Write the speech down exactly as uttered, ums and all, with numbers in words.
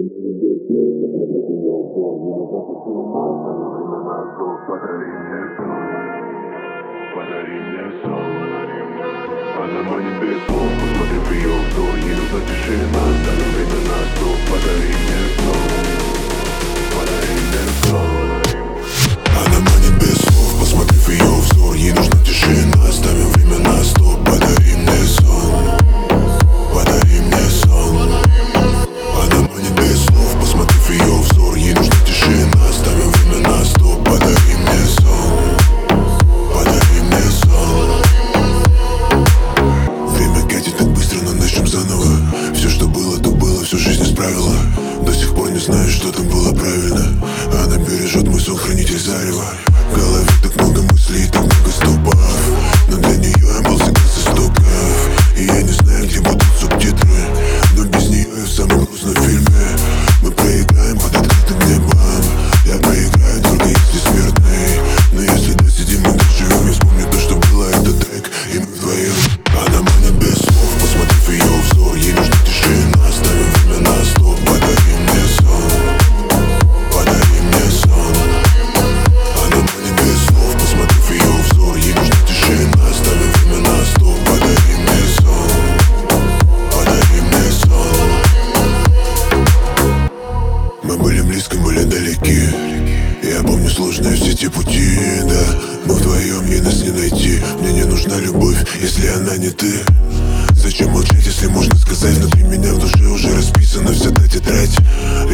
Подари мне сон. Она манит без слов, посмотри в ее взор. Ей нужна тишина, ставим время на стоп. Подари мне сон. Подари мне сон. Она манит без слов, посмотри в ее взор. Ей нужна тишина, ставим время на стоп. Подари мне сон. Подари мне сон. Она манит без слов, посмотри в ее взор. Ей нужна тишина, ставим время на стоп. Подари мне сон. Подари мне сон. Время катит так быстро, но начнем заново. Все, что было, то было, всю жизнь исправила. До сих пор не знаю, что там было правильно. Она бережет мой сон, хранитель зарева. В голове так много мыслей и так много стопов. Но для нее я был всегда с истоков. И я не знаю, где будут субтитры, но без нее я в самом грустном фильме. Мы проиграем под открытым небом. Я проиграю только если смертный. Но если досидим и доживем, я вспомню то, что было, этот трек, и мы вдвоем. Она манит без слов, посмотри в ее взор. Ей нужна тишина, ставим время на стоп. Подари мне сон. Подари мне сон. Она манит без слов, посмотри в ее взор. Ей нужна тишина, ставим время на стоп. Подари мне сон. Подари мне сон. Мы были близко, были далеки. Я помню сложные все эти пути, да. Мы вдвоем, ей нас не найти. Мне не нужна любовь, если она не ты. Зачем молчать, если можно сказать? Внутри меня в душе уже расписана вся та тетрадь.